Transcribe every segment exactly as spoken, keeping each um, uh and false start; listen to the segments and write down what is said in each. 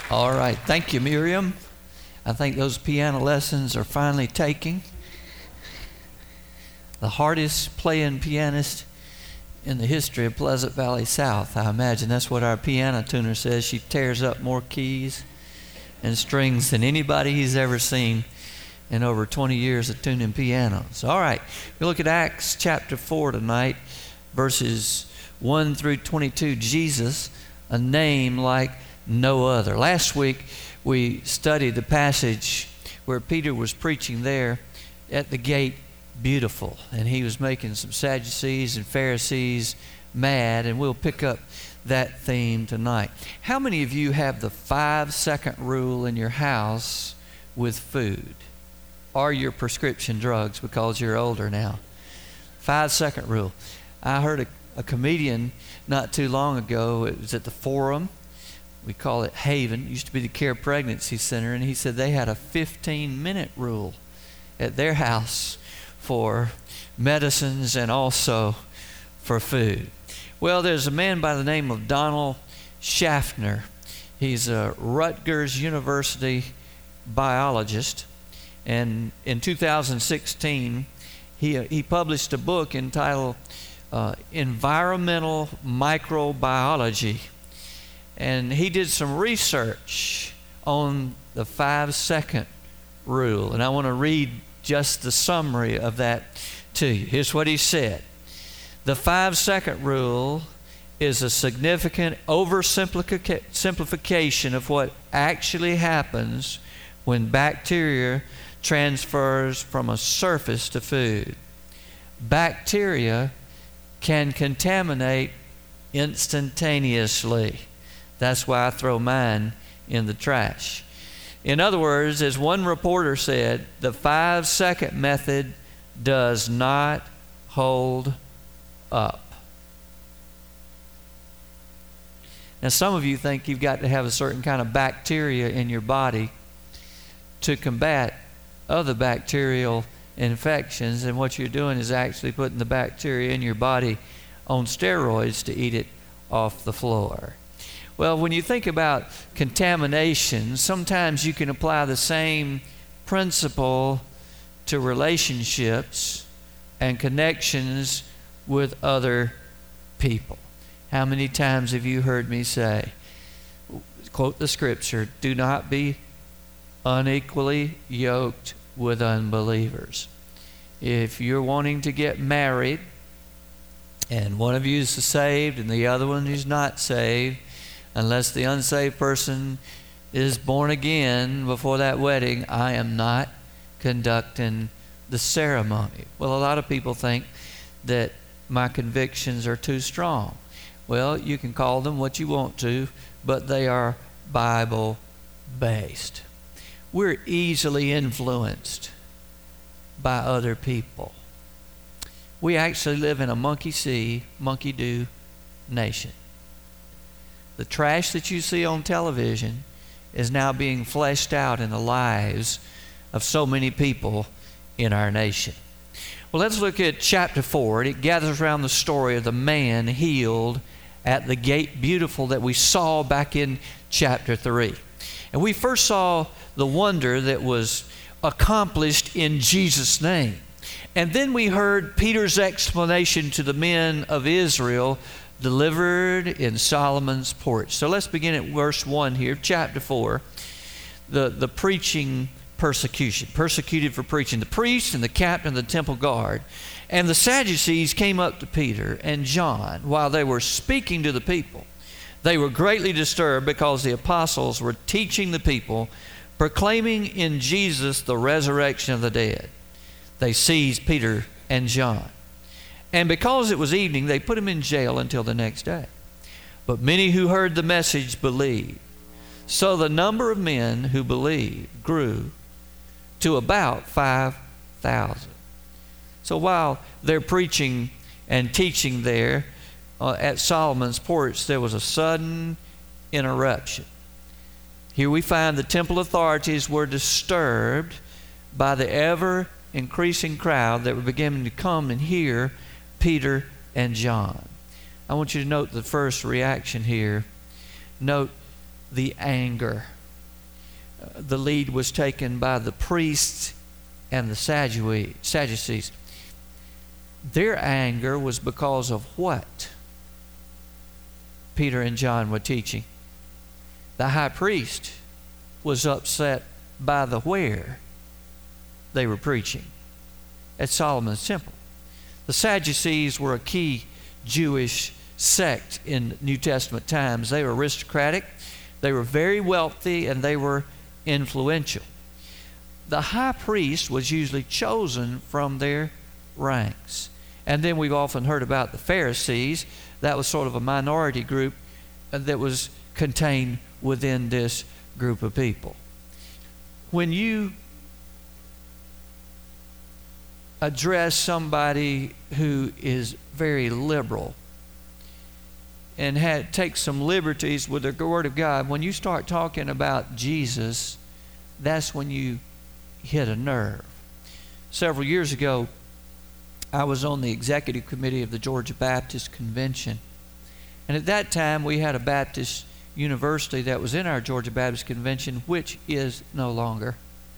All right. Thank you, Miriam. I think those piano lessons are finally taking. The hardest playing pianist in the history of Pleasant Valley South. I imagine that's what our piano tuner says. She tears up more keys and strings than anybody he's ever seen in over twenty years of tuning pianos. All right. We look at Acts chapter four tonight, verses one through twenty-two. Jesus, a name like no other. Last week we studied the passage where Peter was preaching there at the gate beautiful, and he was making some Sadducees and Pharisees mad, and we'll pick up that theme tonight. How many of you have the five second rule in your house with food or your prescription drugs because you're older now? Five second rule. I heard a, a comedian not too long ago. It was at the Forum. We call it Haven. It used to be the Care Pregnancy Center, and he said they had a fifteen minute rule at their house for medicines and also for food. Well, there's a man by the name of Donald Schaffner. He's a Rutgers University biologist, and in two thousand sixteen he he published a book entitled uh, Environmental Microbiology, and he did some research on the five second rule, and I want to read just the summary of that to you. Here's what he said. The five second rule is a significant oversimplification of what actually happens when bacteria transfers from a surface to food. Bacteria can contaminate instantaneously. That's why I throw mine in the trash. In other words, as one reporter said, the five second method does not hold up. Now, some of you think you've got to have a certain kind of bacteria in your body to combat other bacterial infections, and what you're doing is actually putting the bacteria in your body on steroids to eat it off the floor. Well, when you think about contamination, sometimes you can apply the same principle to relationships and connections with other people. How many times have you heard me say, quote the scripture, do not be unequally yoked with unbelievers. If you're wanting to get married and one of you is saved and the other one is not saved, unless the unsaved person is born again before that wedding, I am not conducting the ceremony. Well, a lot of people think that my convictions are too strong. Well, you can call them what you want to, but they are Bible-based. We're easily influenced by other people. We actually live in a monkey-see, monkey-do nation. The trash that you see on television is now being fleshed out in the lives of so many people in our nation. Well, let's look at chapter four. It gathers around the story of the man healed at the gate beautiful that we saw back in chapter three. And we first saw the wonder that was accomplished in Jesus' name. And then we heard Peter's explanation to the men of Israel delivered in Solomon's porch. So let's begin at verse one here, chapter four. The, the preaching persecution, persecuted for preaching. The priest and the captain of the temple guard and the Sadducees came up to Peter and John while they were speaking to the people. They were greatly disturbed because the apostles were teaching the people, proclaiming in Jesus the resurrection of the dead. They seized Peter and John, and because it was evening, they put him in jail until the next day. But many who heard the message believed. So the number of men who believed grew to about five thousand. So while they're preaching and teaching there uh, at Solomon's porch, there was a sudden interruption. Here we find the temple authorities were disturbed by the ever-increasing crowd that were beginning to come and hear Peter and John. I want you to note the first reaction here. Note the anger. uh, the lead was taken by the priests and the Sadducees. Their anger was because of what Peter and John were teaching. The high priest was upset by the where they were preaching, at Solomon's temple. The Sadducees were a key Jewish sect in New Testament times. They were aristocratic, they were very wealthy, and they were influential. The high priest was usually chosen from their ranks. And then we've often heard about the Pharisees. That was sort of a minority group that was contained within this group of people. When you address somebody who is very liberal and had, take some liberties with the Word of God, when you start talking about Jesus, that's when you hit a nerve. Several years ago, I was on the executive committee of the Georgia Baptist Convention. And at that time, we had a Baptist university that was in our Georgia Baptist Convention, which is no longer.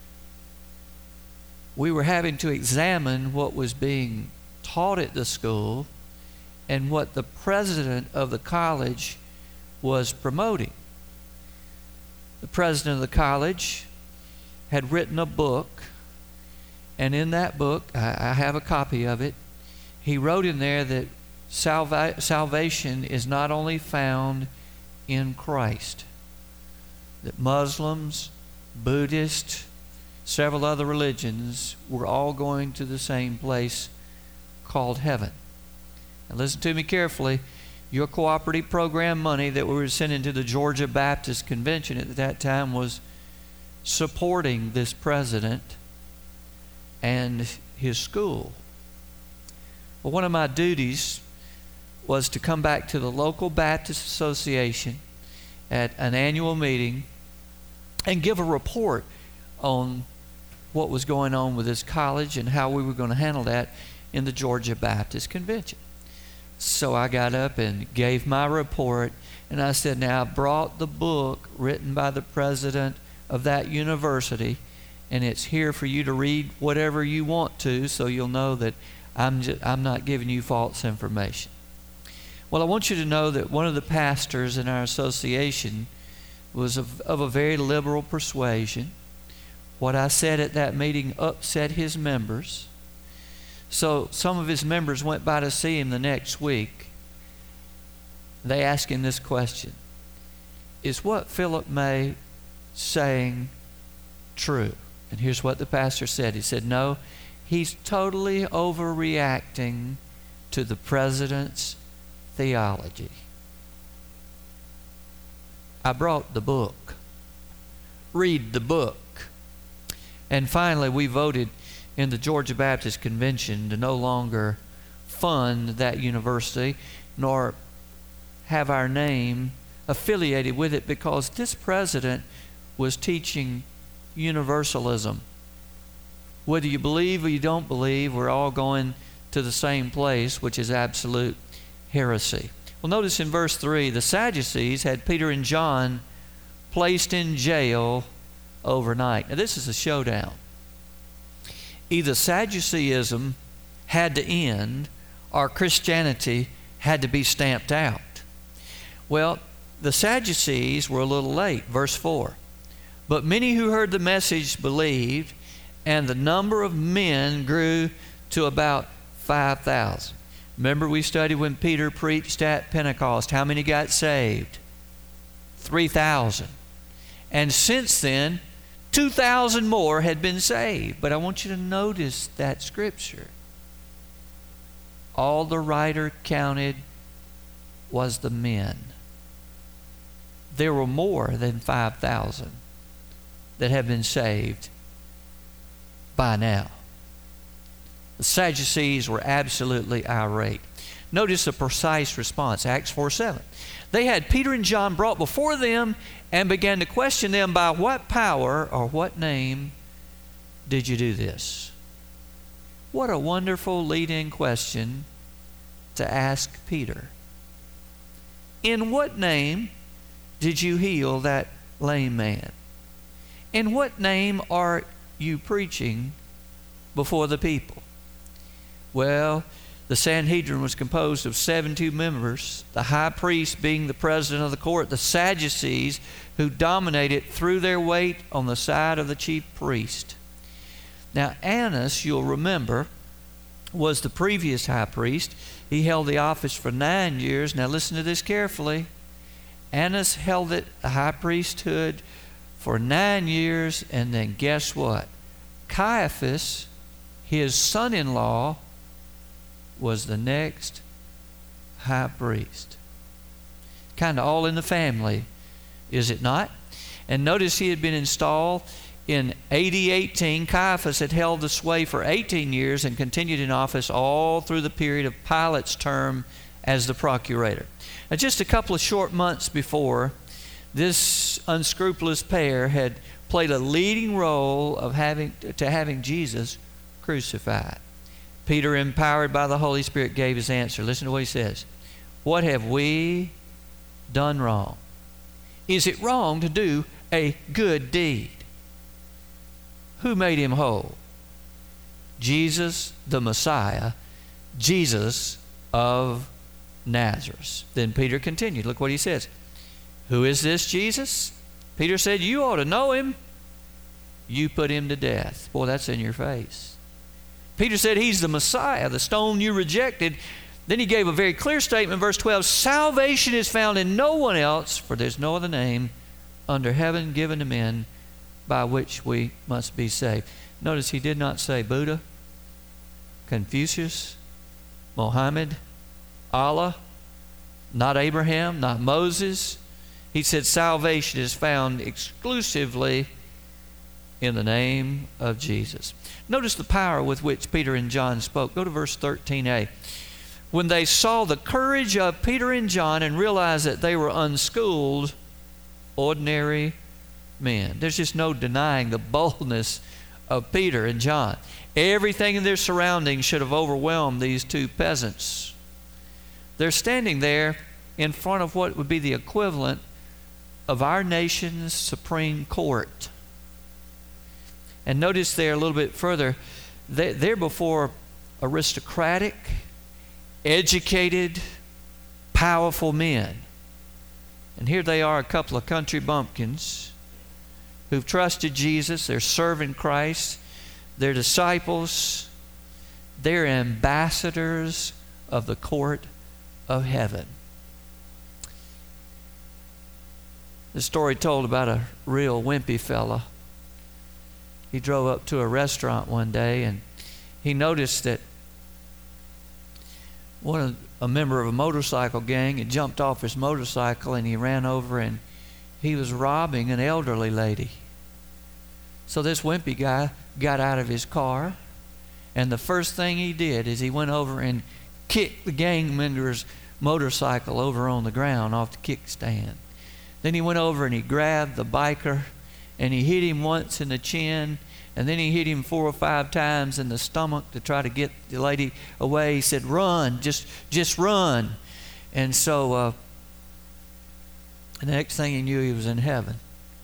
We were having to examine what was being taught at the school and what the president of the college was promoting. The president of the college had written a book, and in that book, I, I have a copy of it, he wrote in there that salva- salvation is not only found in Christ, that Muslims, Buddhists, several other religions were all going to the same place called heaven. And listen to me carefully. Your cooperative program money that we were sending to the Georgia Baptist Convention at that time was supporting this president and his school. Well, one of my duties was to come back to the local Baptist Association at an annual meeting and give a report on what was going on with this college and how we were going to handle that in the Georgia Baptist Convention. So I got up and gave my report, and I said, now I brought the book written by the president of that university, and it's here for you to read whatever you want to, so you'll know that I'm just, I'm not giving you false information. Well, I want you to know that one of the pastors in our association was of, of a very liberal persuasion. What I said at that meeting upset his members. So some of his members went by to see him the next week. They asked him this question: is what Philip May saying true? And here's what the pastor said. He said, no, he's totally overreacting to the president's theology. I brought the book. Read the book. And finally, we voted in the Georgia Baptist Convention to no longer fund that university nor have our name affiliated with it, because this president was teaching universalism. Whether you believe or you don't believe, we're all going to the same place, which is absolute heresy. Well, notice in verse three, the Sadducees had Peter and John placed in jail overnight. Now, this is a showdown. Either Sadduceeism had to end or Christianity had to be stamped out. Well, the Sadducees were a little late. Verse four. But many who heard the message believed, and the number of men grew to about five thousand. Remember, we studied when Peter preached at Pentecost. How many got saved? three thousand. And since then, two thousand more had been saved. But I want you to notice that scripture. All the writer counted was the men. There were more than five thousand that have been saved by now. The Sadducees were absolutely irate. Notice the precise response, Acts four seven. They had Peter and John brought before them and began to question them, by what power or what name did you do this? What a wonderful lead-in question to ask Peter. In what name did you heal that lame man? "In what name are you preaching before the people?" Well, the Sanhedrin was composed of seventy-two members, the high priest being the president of the court, the Sadducees, who dominated, threw their weight on the side of the chief priest. Now, Annas, you'll remember, was the previous high priest. He held the office for nine years. Now, listen to this carefully. Annas held it, the high priesthood, for nine years, and then guess what? Caiaphas, his son-in-law, was the next high priest. Kind of all in the family, is it not? And notice he had been installed in A D eighteen. Caiaphas had held the sway for eighteen years and continued in office all through the period of Pilate's term as the procurator. Now, just a couple of short months before, this unscrupulous pair had played a leading role of having to having Jesus crucified. Peter, empowered by the Holy Spirit, gave his answer. Listen to what he says. "What have we done wrong? Is it wrong to do a good deed? Who made him whole? Jesus, the Messiah, Jesus of Nazareth." Then Peter continued. Look what he says. "Who is this Jesus?" Peter said, "You ought to know him. You put him to death." Boy, that's in your face. Peter said, "He's the Messiah, the stone you rejected." Then he gave a very clear statement, verse twelve, "Salvation is found in no one else, for there's no other name under heaven given to men by which we must be saved." Notice he did not say Buddha, Confucius, Mohammed, Allah, not Abraham, not Moses. He said salvation is found exclusively in the name of Jesus. Notice the power with which Peter and John spoke. Go to verse thirteen a. "When they saw the courage of Peter and John and realized that they were unschooled, ordinary men." There's just no denying the boldness of Peter and John. Everything in their surroundings should have overwhelmed these two peasants. They're standing there in front of what would be the equivalent of our nation's Supreme Court. And notice there a little bit further, they're before aristocratic, educated, powerful men. And here they are, a couple of country bumpkins who've trusted Jesus. They're serving Christ. They're disciples. They're ambassadors of the court of heaven. The story told about a real wimpy fella. He drove up to a restaurant one day and he noticed that one of, a member of a motorcycle gang had jumped off his motorcycle and he ran over and he was robbing an elderly lady. So this wimpy guy got out of his car, and the first thing he did is he went over and kicked the gang member's motorcycle over on the ground off the kickstand. Then he went over and he grabbed the biker and he hit him once in the chin, and then he hit him four or five times in the stomach to try to get the lady away. He said, "Run, just just run." And so uh, the next thing he knew, he was in heaven.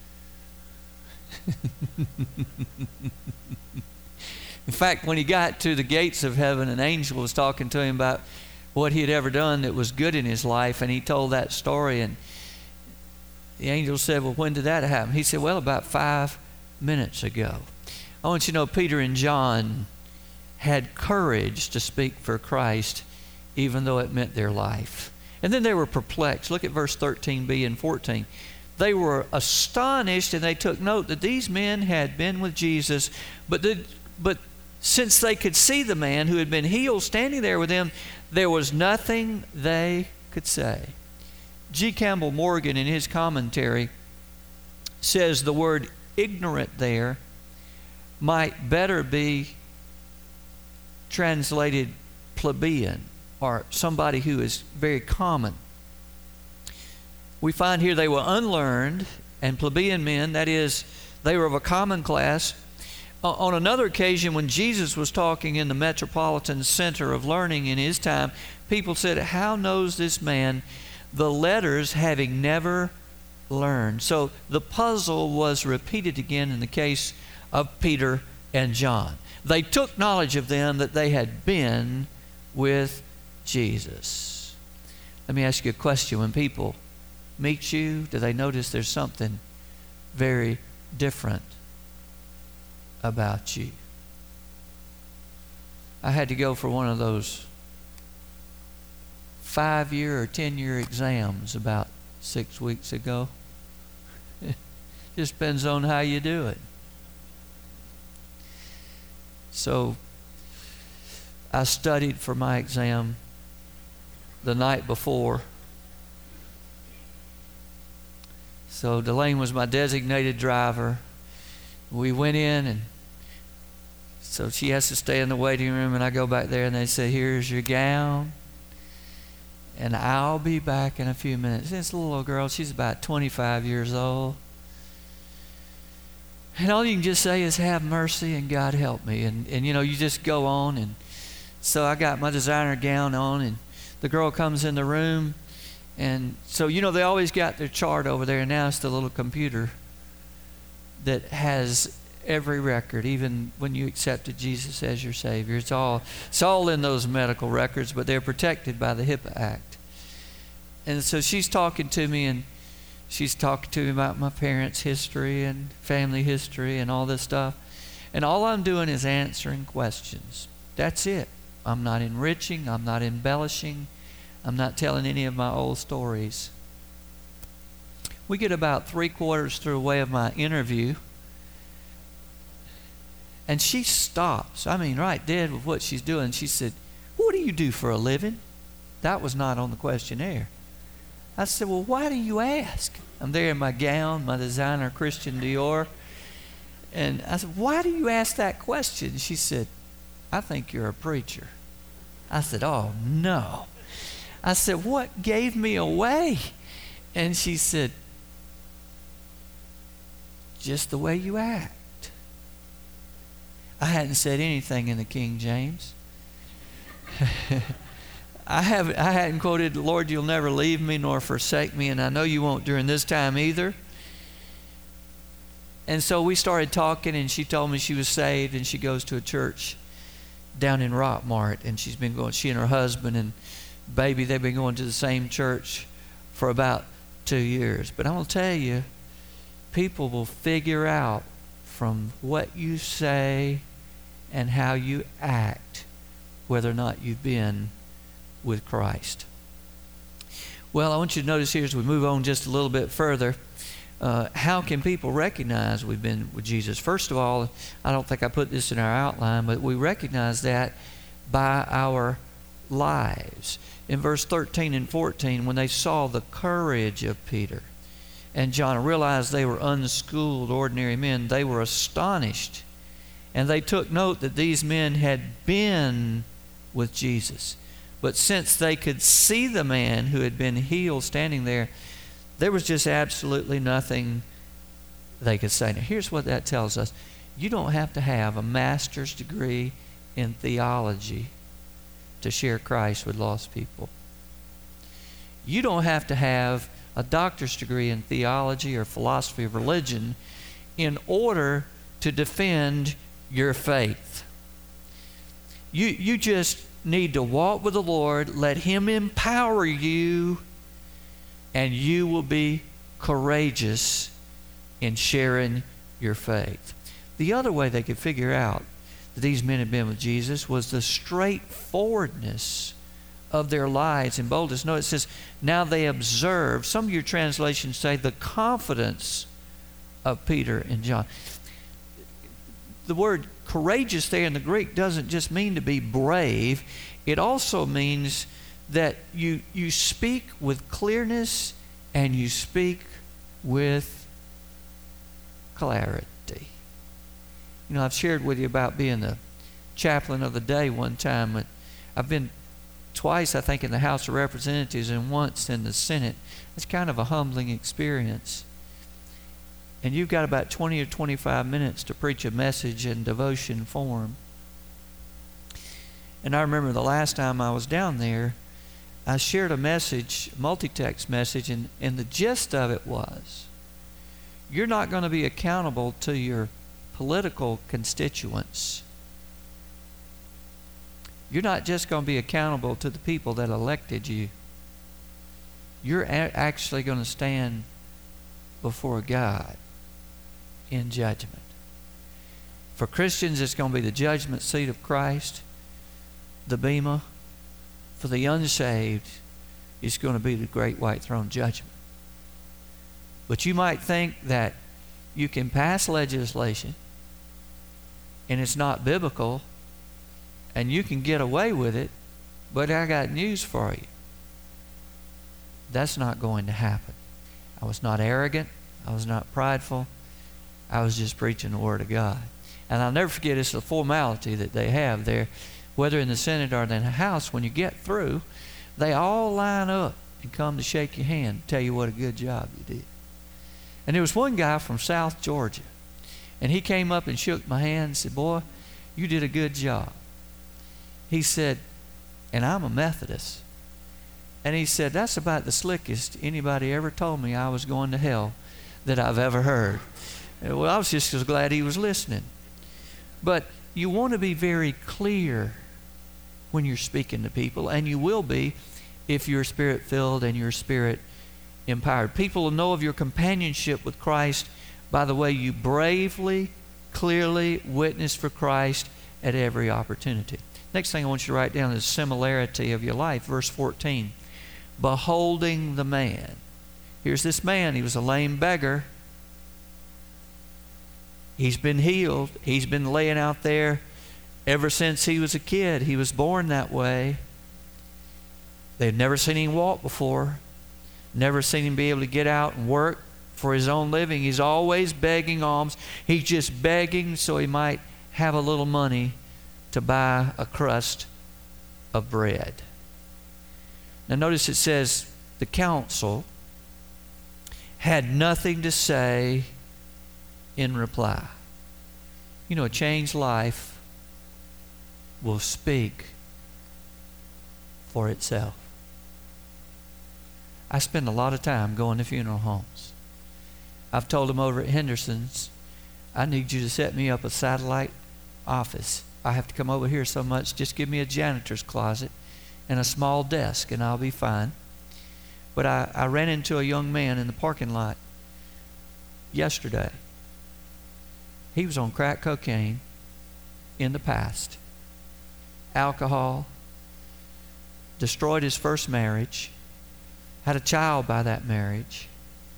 In fact, when he got to the gates of heaven, an angel was talking to him about what he had ever done that was good in his life, and he told that story, and the angel said, "Well, when did that happen?" He said, "Well, about five minutes ago." I want you to know Peter and John had courage to speak for Christ, even though it meant their life. And then they were perplexed. Look at verse thirteen b and fourteen. They were astonished, and they took note that these men had been with Jesus, but the, but since they could see the man who had been healed standing there with them, there was nothing they could say. G. Campbell Morgan, in his commentary, says the word ignorant there might better be translated plebeian, or somebody who is very common. We find here they were unlearned and plebeian men, that is, they were of a common class. On another occasion, when Jesus was talking in the metropolitan center of learning in his time, people said, "How knows this man the letters, having never learn. So the puzzle was repeated again in the case of Peter and John. They took knowledge of them that they had been with Jesus. Let me ask you a question. When people meet you, do they notice there's something very different about you? I had to go for one of those five-year or ten-year exams about six weeks ago. It just depends on how you do it. So I studied for my exam the night before. So Delane was my designated driver. We went in, and so she has to stay in the waiting room, and I go back there, and they say, "Here's your gown, and I'll be back in a few minutes." This little girl, she's about twenty-five years old. And all you can just say is, "Have mercy and God help me." And, and you know, you just go on. And so I got my designer gown on, and the girl comes in the room. And so, you know, they always got their chart over there. And now it's the little computer that has every record, even when you accepted Jesus as your Savior. It's all, it's all in those medical records, but they're protected by the HIPAA Act. And so she's talking to me, and she's talking to me about my parents' history and family history and all this stuff. And all I'm doing is answering questions. That's it. I'm not enriching. I'm not embellishing. I'm not telling any of my old stories. We get about three quarters through the way of my interview, and she stops. I mean, right dead with what she's doing. She said, "What do you do for a living?" That was not on the questionnaire. I said, "Well, why do you ask?" I'm there in my gown, my designer Christian Dior. And I said, "Why do you ask that question?" She said, "I think you're a preacher." I said, "Oh, no." I said, "What gave me away?" And she said, "Just the way you act." I hadn't said anything in the King James. I haven't I hadn't quoted, "Lord, you'll never leave me nor forsake me, and I know you won't during this time either." And so we started talking, and she told me she was saved, and she goes to a church down in Rockmart, and she's been going, she and her husband and baby, they've been going to the same church for about two years. But I'm going to tell you, people will figure out from what you say and how you act whether or not you've been with Christ. Well, I want you to notice here as we move on just a little bit further, uh, how can people recognize we've been with Jesus? First of all, I don't think I put this in our outline, but we recognize that by our lives. In verse thirteen and fourteen, when they saw the courage of Peter and John and realized they were unschooled, ordinary men, they were astonished. And they took note that these men had been with Jesus. But since they could see the man who had been healed standing there, there was just absolutely nothing they could say. Now, here's what that tells us. You don't have to have a master's degree in theology to share Christ with lost people. You don't have to have a doctor's degree in theology or philosophy of religion in order to defend your faith. You, you just need to walk with the Lord, let Him empower you, and you will be courageous in sharing your faith. The other way they could figure out that these men had been with Jesus was the straightforwardness of their lives and boldness. No, it says, now they observed. Some of your translations say the confidence of Peter and John. The word courageous there in the Greek doesn't just mean to be brave. It also means that you, you speak with clearness and you speak with clarity. You know, I've shared with you about being the chaplain of the day one time. But I've been twice, I think, in the House of Representatives and once in the Senate. It's kind of a humbling experience. And you've got about twenty or twenty-five minutes to preach a message in devotion form. And I remember the last time I was down there, I shared a message, multi-text message, and, and the gist of it was, you're not going to be accountable to your political constituents. You're not just going to be accountable to the people that elected you. You're a- actually going to stand before God in judgment. For Christians, it's going to be the judgment seat of Christ, the bema. For the unsaved, it's going to be the great white throne judgment. But you might think that you can pass legislation and it's not biblical and you can get away with it, but I got news for you. That's not going to happen. I was not arrogant. I was not prideful. I was just preaching the Word of God. And I'll never forget, it's a formality that they have there, whether in the Senate or in the House. When you get through, they all line up and come to shake your hand and tell you what a good job you did. And there was one guy from South Georgia, and he came up and shook my hand and said, "Boy, you did a good job." He said, and I'm a Methodist. And he said, "That's about the slickest anybody ever told me I was going to hell that I've ever heard." Well, I was just as glad he was listening. But you want to be very clear when you're speaking to people, and you will be if you're Spirit-filled and you're Spirit-empowered. People will know of your companionship with Christ by the way you bravely, clearly witness for Christ at every opportunity. Next thing I want you to write down is similarity of your life. Verse fourteen, beholding the man. Here's this man. He was a lame beggar. He's been healed. He's been laying out there ever since he was a kid. He was born that way. They've never seen him walk before. Never seen him be able to get out and work for his own living. He's always begging alms. He's just begging so he might have a little money to buy a crust of bread. Now notice it says the council had nothing to say in reply. You know, a changed life will speak for itself. I spend a lot of time going to funeral homes. I've told them over at Henderson's, I need you to set me up a satellite office. I have to come over here so much. Just give me a janitor's closet and a small desk and I'll be fine. But I, I ran into a young man in the parking lot yesterday. He was on crack cocaine in the past. Alcohol. Destroyed his first marriage. Had a child by that marriage.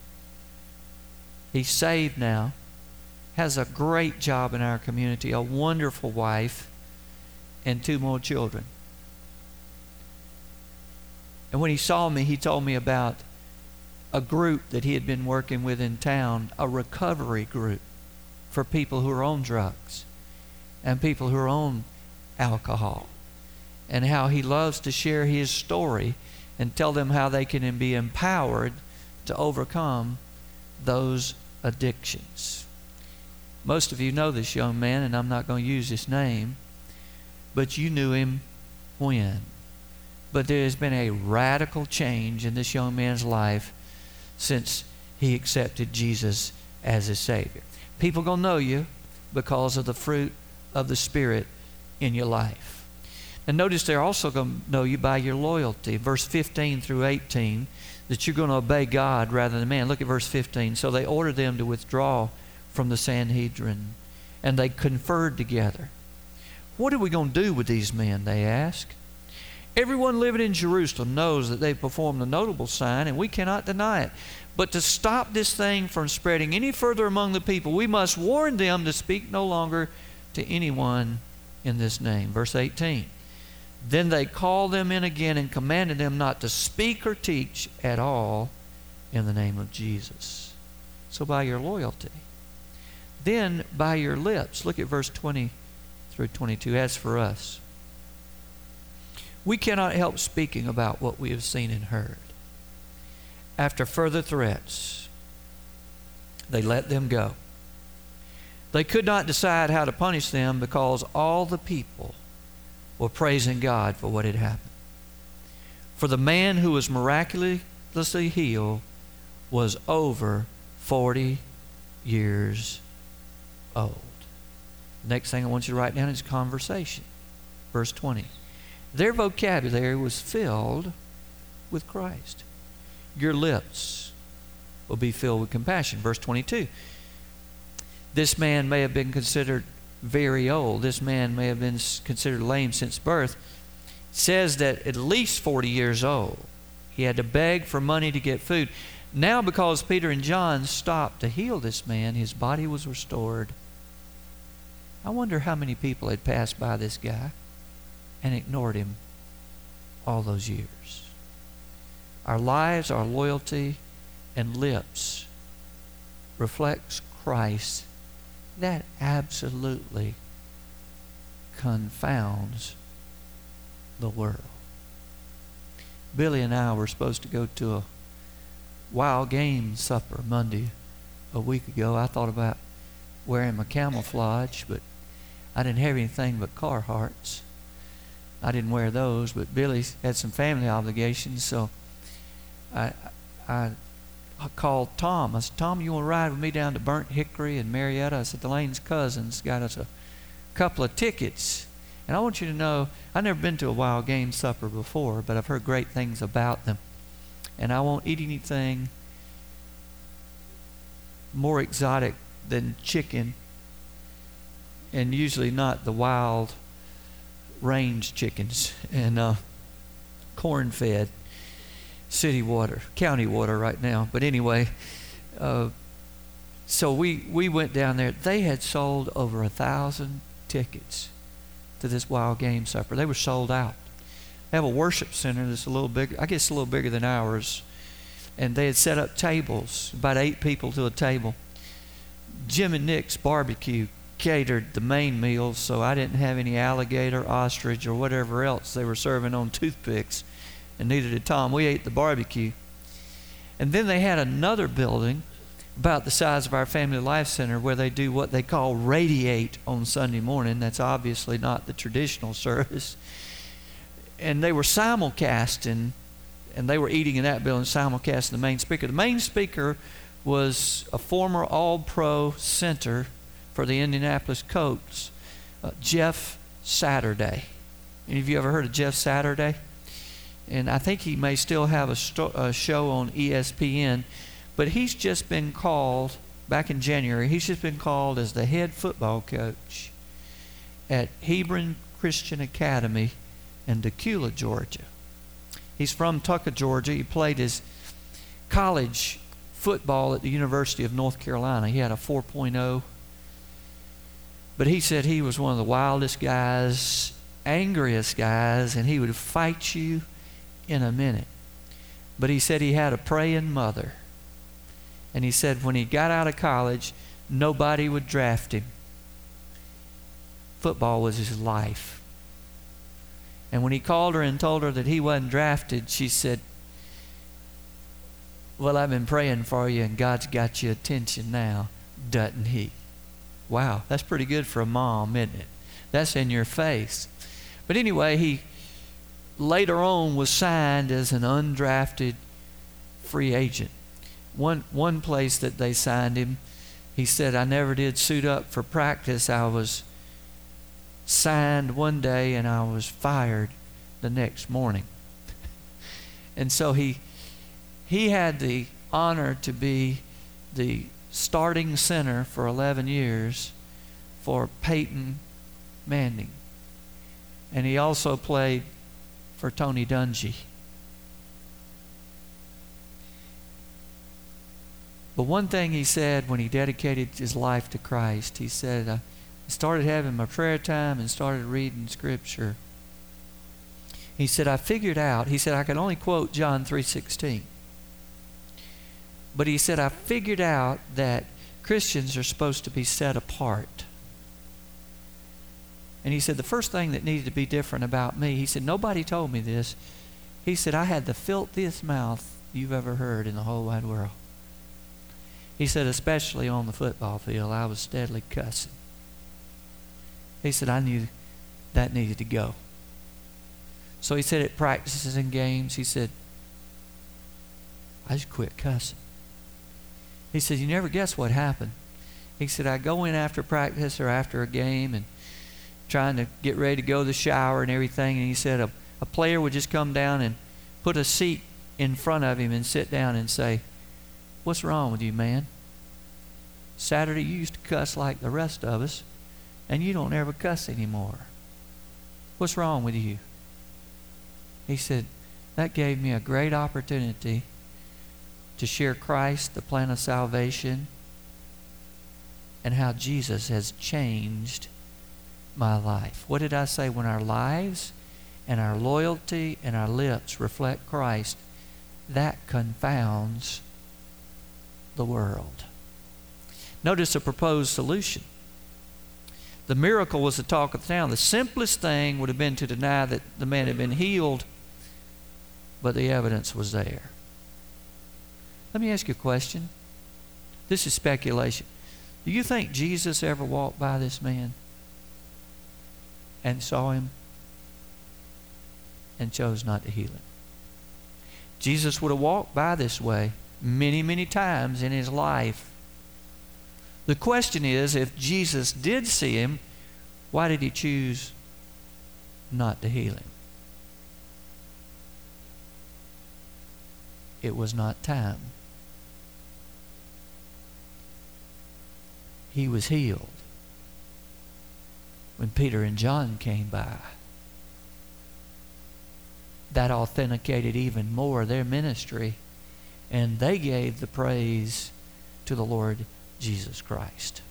He's saved now. Has a great job in our community. A wonderful wife. And two more children. And when he saw me, he told me about a group that he had been working with in town. A recovery group for people who are on drugs and people who are on alcohol, and how he loves to share his story and tell them how they can be empowered to overcome those addictions. Most of you know this young man, and I'm not going to use his name, but you knew him when. But there has been a radical change in this young man's life since he accepted Jesus as his Savior. People going to know you because of the fruit of the Spirit in your life. And notice they're also going to know you by your loyalty. Verse fifteen through eighteen, that you're going to obey God rather than man. Look at verse fifteen. So they ordered them to withdraw from the Sanhedrin, and they conferred together. What are we going to do with these men, they asked. Everyone living in Jerusalem knows that they've performed a notable sign, and we cannot deny it. But to stop this thing from spreading any further among the people, we must warn them to speak no longer to anyone in this name. Verse eighteen. Then they called them in again and commanded them not to speak or teach at all in the name of Jesus. So by your loyalty. Then by your lips. Look at verse twenty through twenty-two. As for us, we cannot help speaking about what we have seen and heard. After further threats, they let them go. They could not decide how to punish them because all the people were praising God for what had happened. For the man who was miraculously healed was over forty years old. The next thing I want you to write down is conversation. Verse twenty. Their vocabulary was filled with Christ. Your lips will be filled with compassion. Verse twenty-two. This man may have been considered very old. This man may have been considered lame since birth. It says that at least forty years old. He had to beg for money to get food. Now, because Peter and John stopped to heal this man, his body was restored. I wonder how many people had passed by this guy and ignored him all those years. Our lives, our loyalty, and lips reflects Christ. That absolutely confounds the world. Billy and I were supposed to go to a wild game supper Monday a week ago. I thought about wearing my camouflage, but I didn't have anything but Carhartts. I didn't wear those, but Billy had some family obligations, so I, I, I called Tom. I said, Tom, you want to ride with me down to Burnt Hickory and Marietta? I said, Delaine's cousins got us a couple of tickets. And I want you to know, I've never been to a wild game supper before, but I've heard great things about them. And I won't eat anything more exotic than chicken, and usually not the wild range chickens and uh, corn-fed city water, county water right now. But anyway, uh, so we, we went down there. They had sold over a thousand tickets to this wild game supper. They were sold out. They have a worship center that's a little bigger, I guess a little bigger than ours. And they had set up tables, about eight people to a table. Jim and Nick's barbecue catered the main meals, so I didn't have any alligator, ostrich, or whatever else they were serving on toothpicks, and neither did Tom. We ate the barbecue. And then they had another building about the size of our Family Life Center where they do what they call radiate on Sunday morning. That's obviously not the traditional service. And they were simulcasting, and they were eating in that building, simulcasting the main speaker. The main speaker was a former All-Pro center for the Indianapolis Colts, uh, Jeff Saturday. Any of you ever heard of Jeff Saturday? And I think he may still have a, sto- a show on E S P N, but he's just been called, back in January, he's just been called as the head football coach at Hebron Christian Academy in Decula, Georgia. He's from Tucker, Georgia. He played his college football at the University of North Carolina. He had a four point oh. But he said he was one of the wildest guys, angriest guys, and he would fight you in a minute. But he said he had a praying mother. And he said when he got out of college, nobody would draft him. Football was his life. And when he called her and told her that he wasn't drafted, she said, well, I've been praying for you and God's got your attention now, doesn't he? Wow, that's pretty good for a mom, isn't it? That's in your face. But anyway, he later on was signed as an undrafted free agent. One, one place that they signed him, he said, I never did suit up for practice. I was signed one day and I was fired the next morning. And so he he had the honor to be the starting center for eleven years for Peyton Manning. And he also played for Tony Dungy. But one thing he said when he dedicated his life to Christ, he said, I started having my prayer time and started reading Scripture. He said, I figured out, he said, I could only quote John three sixteen. But he said, I figured out that Christians are supposed to be set apart. And he said, the first thing that needed to be different about me, he said, nobody told me this. He said, I had the filthiest mouth you've ever heard in the whole wide world. He said, especially on the football field, I was steadily cussing. He said, I knew that needed to go. So he said at practices and games, he said, I just quit cussing. He said, you never guess what happened. He said, I go in after practice or after a game and trying to get ready to go to the shower and everything. And he said a, a player would just come down and put a seat in front of him and sit down and say, what's wrong with you, man? Saturday you used to cuss like the rest of us, and you don't ever cuss anymore. What's wrong with you? He said, that gave me a great opportunity to share Christ, the plan of salvation, and how Jesus has changed my life. What did I say? When our lives and our loyalty and our lips reflect Christ, that confounds the world. Notice the proposed solution. The miracle was the talk of the town. The simplest thing would have been to deny that the man had been healed, but the evidence was there. Let me ask you a question. This is speculation. Do you think Jesus ever walked by this man and saw him and chose not to heal him? Jesus would have walked by this way many, many times in his life. The question is, if Jesus did see him, why did he choose not to heal him? It was not time. He was healed when Peter and John came by. That authenticated even more their ministry, and they gave the praise to the Lord Jesus Christ.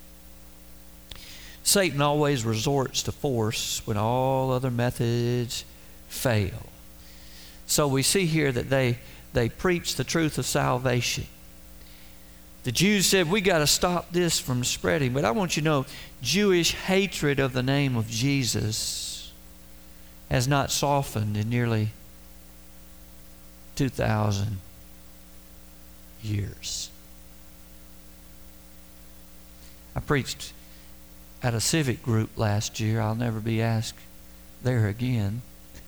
Satan always resorts to force when all other methods fail. So we see here that they, they preach the truth of salvation. The Jews said, we got to stop this from spreading. But I want you to know, Jewish hatred of the name of Jesus has not softened in nearly two thousand years. I preached at a civic group last year. I'll never be asked there again.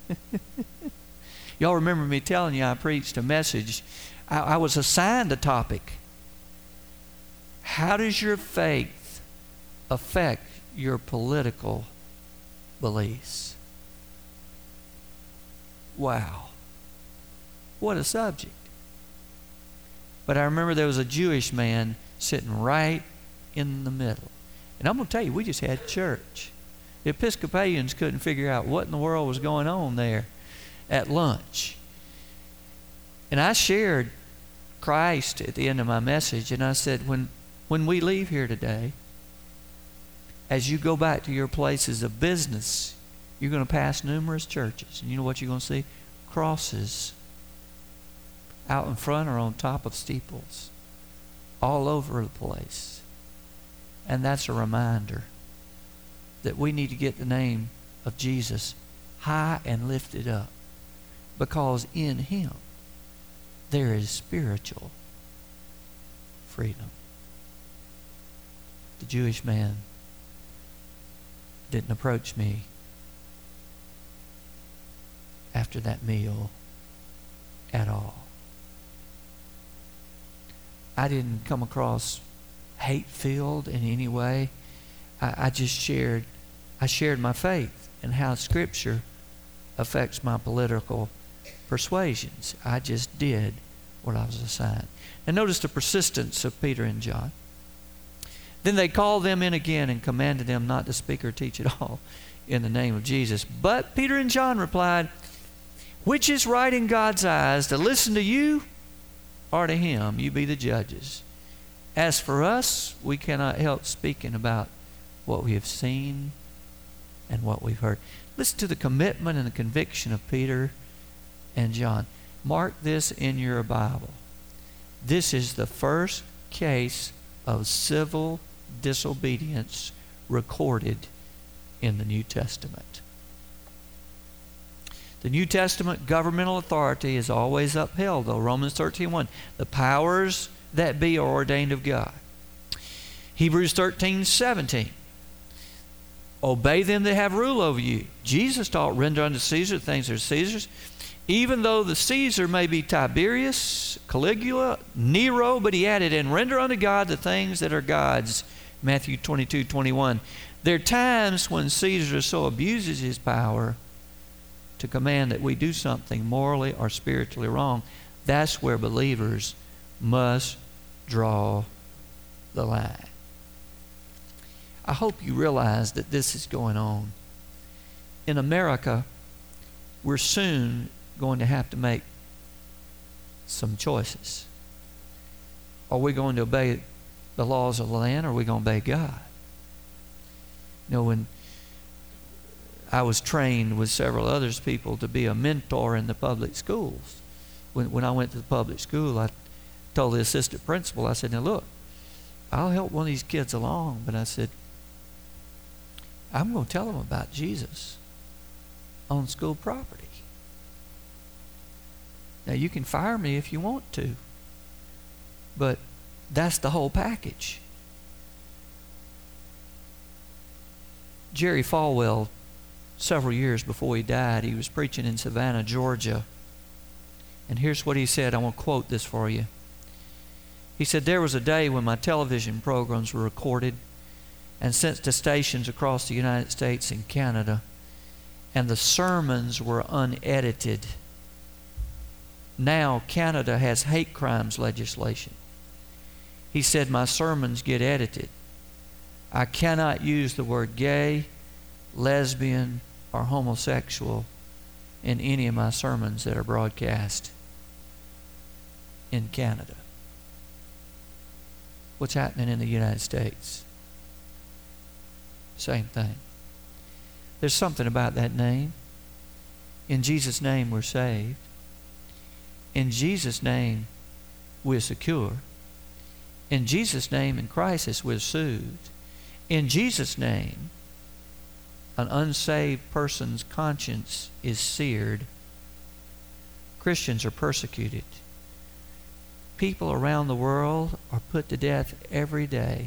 Y'all remember me telling you I preached a message. I, I was assigned a topic. How does your faith affect your political beliefs? Wow. What a subject. But I remember there was a Jewish man sitting right in the middle. And I'm going to tell you, we just had church. The Episcopalians couldn't figure out what in the world was going on there at lunch. And I shared Christ at the end of my message, and I said, when, when we leave here today, as you go back to your places of business, you're going to pass numerous churches. And you know what you're going to see? Crosses out in front or on top of steeples all over the place. And that's a reminder that we need to get the name of Jesus high and lifted up, because in him there is spiritual freedom. The Jewish man didn't approach me after that meal at all. I didn't come across hate-filled in any way. I, I just shared, I shared my faith and how Scripture affects my political persuasions. I just did what I was assigned. And notice the persistence of Peter and John. Then they called them in again and commanded them not to speak or teach at all in the name of Jesus. But Peter and John replied, which is right in God's eyes, to listen to you or to him? You be the judges. As for us, we cannot help speaking about what we have seen and what we've heard. Listen to the commitment and the conviction of Peter and John. Mark this in your Bible. This is the first case of civil disobedience recorded in the New Testament. The New Testament governmental authority is always upheld, though. Romans thirteen one. The powers that be are ordained of God. Hebrews thirteen seventeen. Obey them that have rule over you. Jesus taught, render unto Caesar the things that are Caesar's. Even though the Caesar may be Tiberius, Caligula, Nero, but he added, and render unto God the things that are God's. Matthew twenty-two, twenty-one. There are times when Caesar so abuses his power to command that we do something morally or spiritually wrong. That's where believers must draw the line. I hope you realize that this is going on. In America, we're soon going to have to make some choices. Are we going to obey the laws of the land, or are we going to obey God? You know, when I was trained with several others people to be a mentor in the public schools, when, when I went to the public school, I told the assistant principal, I said, now look, I'll help one of these kids along, but I said, I'm going to tell them about Jesus on school property. Now, you can fire me if you want to, but that's the whole package. Jerry Falwell, several years before he died, he was preaching in Savannah, Georgia. And here's what he said. I want to quote this for you. He said, there was a day when my television programs were recorded and sent to stations across the United States and Canada, and the sermons were unedited. Now Canada has hate crimes legislation. He said, my sermons get edited. I cannot use the word gay, lesbian, or homosexual in any of my sermons that are broadcast in Canada. What's happening in the United States? Same thing. There's something about that name. In Jesus' name we're saved. In Jesus' name we're secure. In Jesus' name, in crisis, we're soothed. In Jesus' name, an unsaved person's conscience is seared. Christians are persecuted. People around the world are put to death every day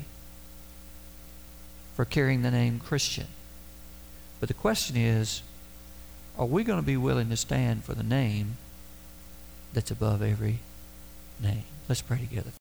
for carrying the name Christian. But the question is, are we going to be willing to stand for the name that's above every name? Let's pray together.